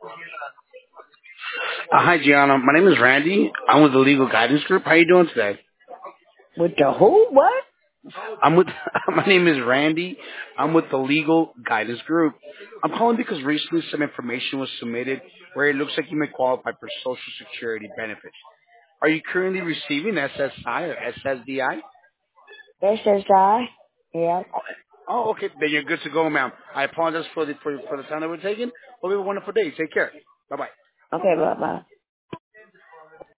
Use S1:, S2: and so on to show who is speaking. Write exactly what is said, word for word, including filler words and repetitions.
S1: Uh, hi, Gianna. My name is Randy. I'm with the Legal Guidance Group. How you doing today?
S2: With the who? What?
S1: I'm with. My name is Randy. I'm with the Legal Guidance Group. I'm calling because recently some information was submitted where it looks like you may qualify for Social Security benefits. Are you currently receiving S S I or S S D I?
S2: S S I? Yeah.
S1: Oh, okay. Then you're good to go, ma'am. I apologize for the for, for the time that we're taking. Hope you have a wonderful day. Take care. Bye bye.
S2: Okay, bye bye.